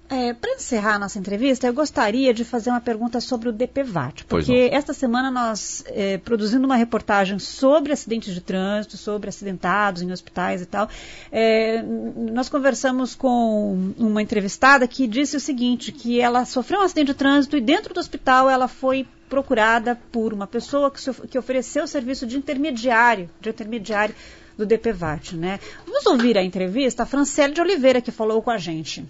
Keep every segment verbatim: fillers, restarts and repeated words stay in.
É, para encerrar a nossa entrevista, eu gostaria de fazer uma pergunta sobre o D P V A T, porque esta semana nós, é, produzindo uma reportagem sobre acidentes de trânsito, sobre acidentados em hospitais e tal, é, nós conversamos com uma entrevistada que disse o seguinte, que ela sofreu um acidente de trânsito e dentro do hospital ela foi procurada por uma pessoa que, que ofereceu o serviço de intermediário, de intermediário do D P V A T, né? Vamos ouvir a entrevista, a Franciele de Oliveira, que falou com a gente.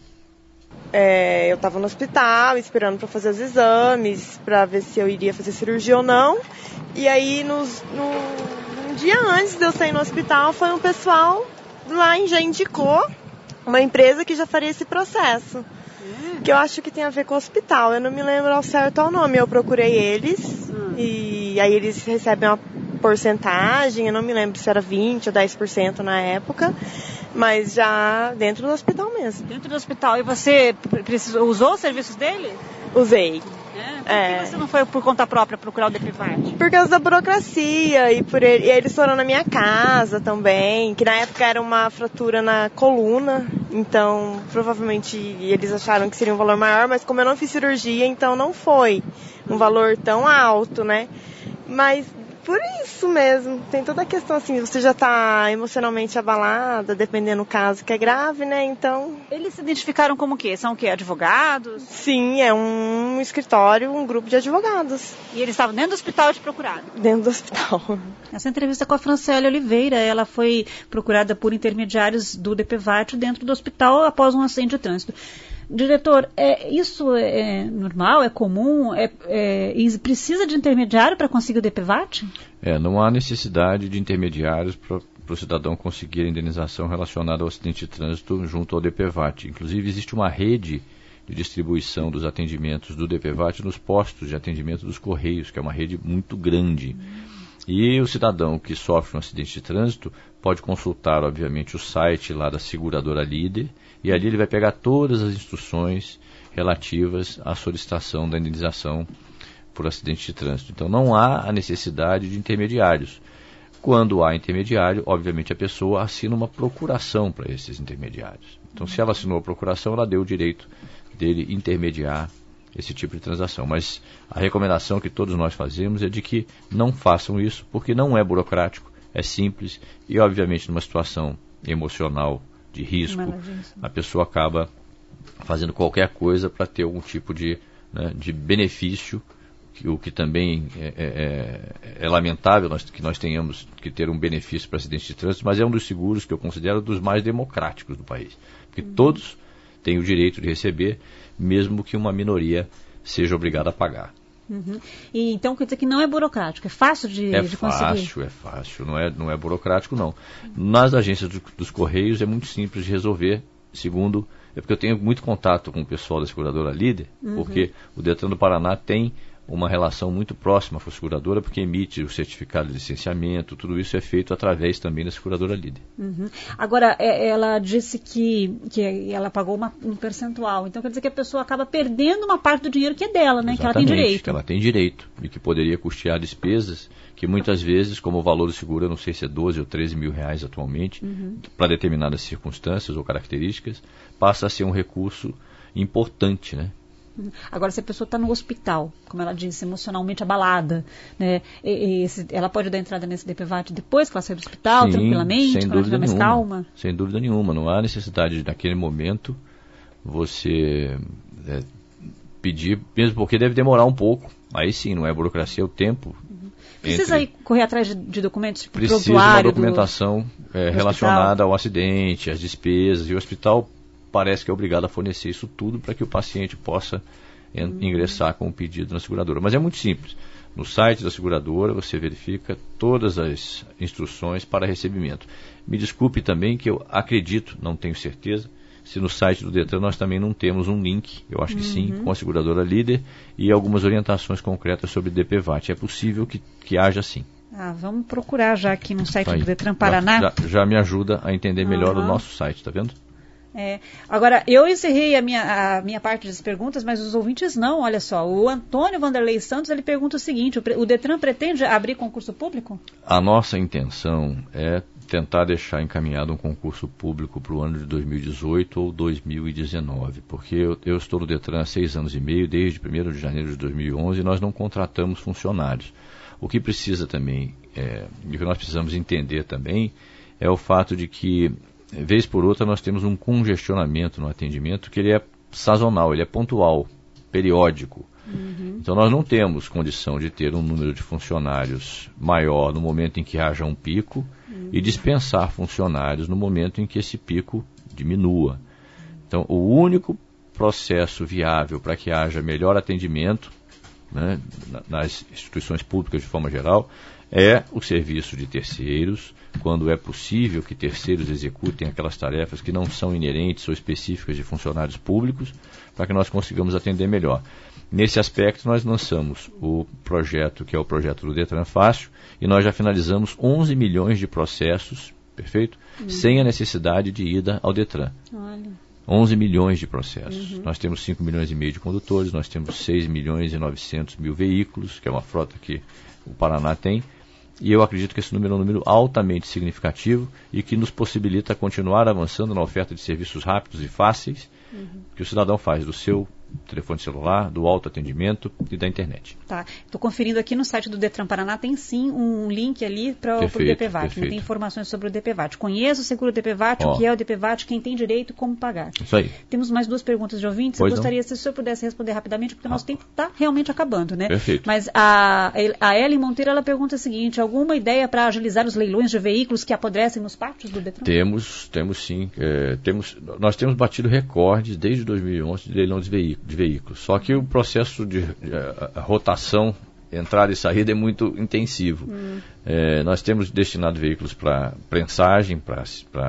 É, eu estava no hospital esperando para fazer os exames, para ver se eu iria fazer cirurgia ou não. E aí, nos, no, um dia antes de eu sair no hospital, foi um pessoal lá e já indicou uma empresa que já faria esse processo. Hum. Que eu acho que tem a ver com o hospital. Eu não me lembro ao certo o nome. Eu procurei eles hum. e aí eles recebem uma porcentagem. Eu não me lembro se era vinte ou dez por cento na época. Mas já dentro do hospital mesmo. Dentro do hospital. E você precisou, usou os serviços dele? Usei. É? Por é. que você não foi por conta própria procurar o D P V A T? Por causa da burocracia. E, por ele, e eles foram na minha casa também. Que na época era uma fratura na coluna. Então, provavelmente, eles acharam que seria um valor maior. Mas como eu não fiz cirurgia, então não foi um valor tão alto, né? Mas... por isso mesmo, tem toda a questão assim, você já está emocionalmente abalada, dependendo do caso que é grave, né, então... Eles se identificaram como o quê? São o quê? Advogados? Sim, é um escritório, um grupo de advogados. E eles estavam dentro do hospital e te procuraram? Dentro do hospital. Essa entrevista com a Franciele Oliveira, ela foi procurada por intermediários do D P V A T dentro do hospital após um acidente de trânsito. Diretor, é, isso é normal, é comum, é, é, precisa de intermediário para conseguir o D P V A T? É, não há necessidade de intermediários para o cidadão conseguir a indenização relacionada ao acidente de trânsito junto ao D P V A T. Inclusive, existe uma rede de distribuição dos atendimentos do D P V A T nos postos de atendimento dos Correios, que é uma rede muito grande. Hum. E o cidadão que sofre um acidente de trânsito pode consultar, obviamente, o site lá da seguradora líder, e ali ele vai pegar todas as instruções relativas à solicitação da indenização por acidente de trânsito. Então não há a necessidade de intermediários. Quando há intermediário, obviamente a pessoa assina uma procuração para esses intermediários. Então se ela assinou a procuração, ela deu o direito dele intermediar esse tipo de transação. Mas a recomendação que todos nós fazemos é de que não façam isso, porque não é burocrático, é simples e, obviamente, numa situação emocional de risco, a pessoa acaba fazendo qualquer coisa para ter algum tipo de, né, de benefício, que, o que também é, é, é lamentável nós, que nós tenhamos que ter um benefício para acidente de trânsito, mas é um dos seguros que eu considero dos mais democráticos do país, porque uhum. todos têm o direito de receber, mesmo que uma minoria seja obrigada a pagar. Uhum. E então quer dizer que não é burocrático, é fácil de, é de fácil, conseguir? É fácil, não é, não é burocrático não. Nas agências do, dos Correios é muito simples de resolver, segundo, é porque eu tenho muito contato com o pessoal da seguradora líder, uhum. porque o Detran do Paraná tem uma relação muito próxima com a seguradora, porque emite o certificado de licenciamento, tudo isso é feito através também da seguradora líder. Uhum. Agora, é, ela disse que, que ela pagou uma, um percentual, então quer dizer que a pessoa acaba perdendo uma parte do dinheiro que é dela, né? Exatamente, que ela tem direito. que ela tem direito, e que poderia custear despesas, que muitas vezes, como o valor do seguro, eu não sei se é doze ou treze mil reais atualmente, uhum. para determinadas circunstâncias ou características, passa a ser um recurso importante, né? Agora, se a pessoa está no hospital, como ela disse, emocionalmente abalada, né, e, e esse, ela pode dar entrada nesse D P V A T depois que ela sair do hospital, Sim, tranquilamente, sem quando ela dúvida estiver mais nenhuma, calma? Sem dúvida nenhuma, não há necessidade de, naquele momento, você é, pedir, mesmo porque deve demorar um pouco, aí sim, não é burocracia, é o tempo. Uhum. Precisa entre... ir correr atrás de, de documentos? Tipo, precisa uma documentação do, é, relacionada ao acidente, às despesas, e o hospital parece que é obrigado a fornecer isso tudo para que o paciente possa en- hum. ingressar com o pedido na seguradora. Mas é muito simples. No site da seguradora você verifica todas as instruções para recebimento. Me desculpe também que eu acredito, não tenho certeza, se no site do Detran nós também não temos um link, eu acho que uhum. sim, com a seguradora líder e algumas orientações concretas sobre D P V A T. É possível que, que haja sim. Ah, vamos procurar já aqui no site Aí, do Detran Paraná. Já, já me ajuda a entender melhor uhum. o nosso site, tá vendo? É. Agora, eu encerrei a minha, a minha parte das perguntas, mas os ouvintes não, olha só. O Antônio Vanderlei Santos, ele pergunta o seguinte, o, o Detran pretende abrir concurso público? A nossa intenção é tentar deixar encaminhado um concurso público para o ano de dois mil e dezoito ou dois mil e dezenove, porque eu, eu estou no Detran há seis anos e meio, desde primeiro de janeiro de dois mil e onze, e nós não contratamos funcionários. O que precisa também, é, e o que nós precisamos entender também, é o fato de que, vez por outra, nós temos um congestionamento no atendimento que ele é sazonal, ele é pontual, periódico. Uhum. Então nós não temos condição de ter um número de funcionários maior no momento em que haja um pico uhum. e dispensar funcionários no momento em que esse pico diminua. Então o único processo viável para que haja melhor atendimento, né, nas instituições públicas de forma geral, é o serviço de terceiros, quando é possível que terceiros executem aquelas tarefas que não são inerentes ou específicas de funcionários públicos, para que nós consigamos atender melhor. Nesse aspecto, nós lançamos o projeto, que é o projeto do Detran Fácil, e nós já finalizamos onze milhões de processos, perfeito? Uhum. Sem a necessidade de ida ao Detran. Olha. onze milhões de processos. Uhum. Nós temos cinco milhões e meio de condutores, nós temos seis milhões e novecentos mil veículos, que é uma frota que o Paraná tem, e eu acredito que esse número é um número altamente significativo e que nos possibilita continuar avançando na oferta de serviços rápidos e fáceis, uhum. que o cidadão faz do seu telefone celular, do autoatendimento e da internet. Tá. Estou conferindo aqui no site do Detran Paraná, tem sim um link ali para o D P V A T. Tem informações sobre o D P V A T. Conheça o seguro D P V A T, oh. o que é o D P V A T, quem tem direito, como pagar. Isso aí. Temos mais duas perguntas de ouvintes. Pois eu gostaria, não. se o senhor pudesse responder rapidamente, porque o nosso ah. tempo está realmente acabando, né? Perfeito. Mas a, a Ellen Monteiro, ela pergunta o seguinte: alguma ideia para agilizar os leilões de veículos que apodrecem nos pátios do Detran? Temos, temos sim. É, temos, nós temos batido recordes desde dois mil e onze de leilão de veículos. De veículos. Só que o processo de, de a, a rotação, entrada e saída é muito intensivo. Hum. É, nós temos destinado veículos para prensagem, para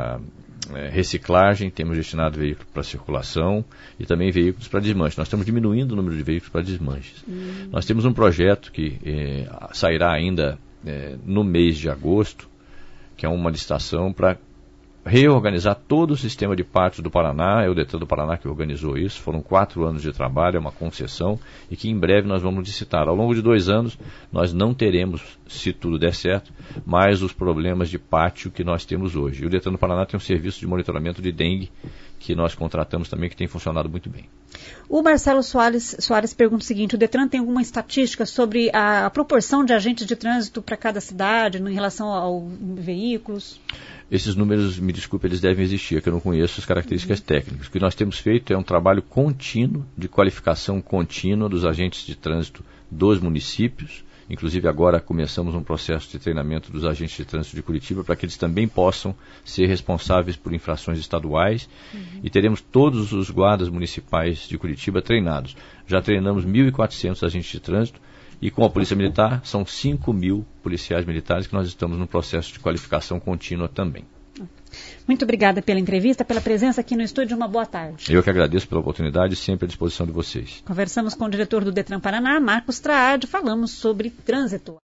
é, reciclagem, temos destinado veículos para circulação e também veículos para desmanche. Nós estamos diminuindo o número de veículos para desmanches. Hum. Nós temos um projeto que é, sairá ainda é, no mês de agosto, que é uma licitação para reorganizar todo o sistema de pátios do Paraná. É o Detran do Paraná que organizou isso. Foram quatro anos de trabalho, é uma concessão, e que em breve nós vamos licitar. Ao longo de dois anos, nós não teremos, se tudo der certo, mais os problemas de pátio que nós temos hoje. E o Detran do Paraná tem um serviço de monitoramento de dengue, que nós contratamos também, que tem funcionado muito bem. O Marcelo Soares, Soares pergunta o seguinte: o Detran tem alguma estatística sobre a, a proporção de agentes de trânsito para cada cidade, em relação aos veículos? Esses números, me desculpe, eles devem existir, é que eu não conheço as características uhum. técnicas. O que nós temos feito é um trabalho contínuo, de qualificação contínua dos agentes de trânsito dos municípios. Inclusive agora começamos um processo de treinamento dos agentes de trânsito de Curitiba para que eles também possam ser responsáveis por infrações estaduais. Uhum. E teremos todos os guardas municipais de Curitiba treinados. Já treinamos mil e quatrocentos agentes de trânsito. E com a Polícia Militar, são cinco mil policiais militares que nós estamos no processo de qualificação contínua também. Muito obrigada pela entrevista, pela presença aqui no estúdio. Uma boa tarde. Eu que agradeço pela oportunidade, sempre à disposição de vocês. Conversamos com o diretor do Detran Paraná, Marcos Traad, falamos sobre trânsito.